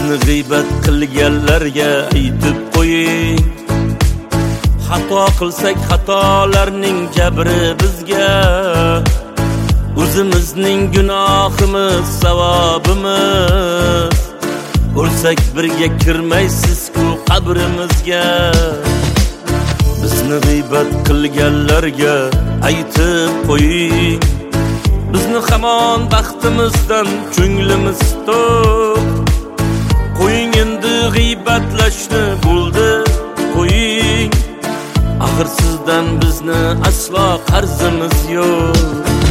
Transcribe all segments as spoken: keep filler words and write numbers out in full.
bizni g'iybat qilganlarga aytib qo'ying. Xato qilsak xatolarning jabri bizga, o'zimizning gunohimiz savobimiz. O'lsak birga kirmaysiz-ku qabrimizga. Bizni g'iybat qilganlarga aytib qo'ying. Bizni hamon baxtimizdan ko'nglimiz to'q. Qo'ying endi g'iybatlashni, bo'ldi qo'ying. Axir sizdan bizni aslo qarzimiz yo'q.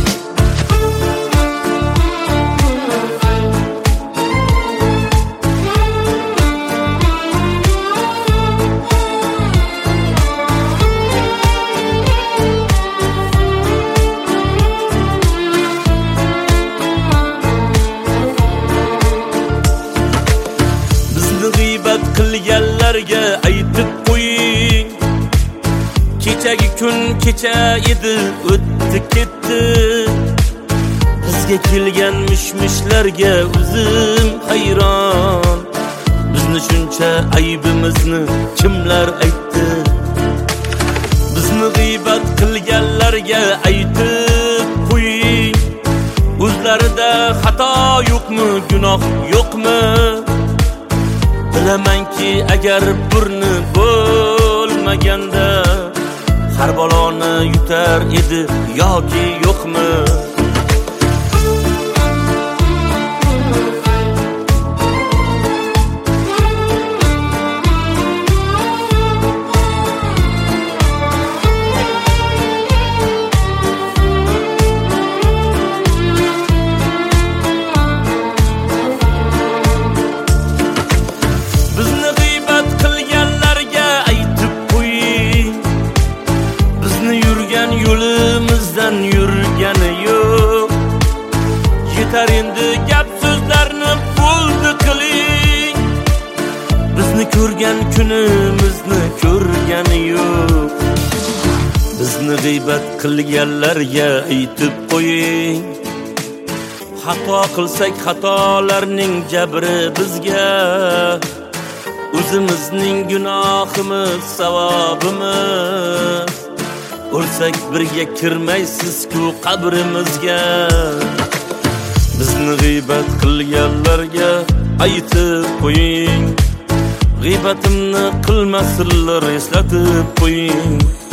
G'iybat qilganlarga aytib qo'ying. Kechagi kun kecha edi, o'tdi ketdi. Bizga kelgan mishmishlarga o'zim hayron. Bizni shuncha aybimizni kimlar aytdi? Bizni g'iybat qilganlarga aytib qo'ying. O'zlarida xato yo'qmi, gunoh yo'qmi? Bilamanki agar burni bo'lmaganda har baloni yutar edi yoki yo'qmi? Yo'limizdan yurgani yo'q. Yetar endi gap so'zlarni bo'ldi qiling. Bizni ko'rgan kunimizni ko'rgani yo'q. Bizni g'iybat qilganlarga aytib qo'ying. Xato qilsak xatolarning jabri bizga, o'zimizning gunohimiz savobimiz. O'lsak birga kirmaysiz-ku qabrimizga. Bizni g'iybat qilganlarga aytib qo'ying. G'iybatimni qilmasinlar, eslatib qo'ying.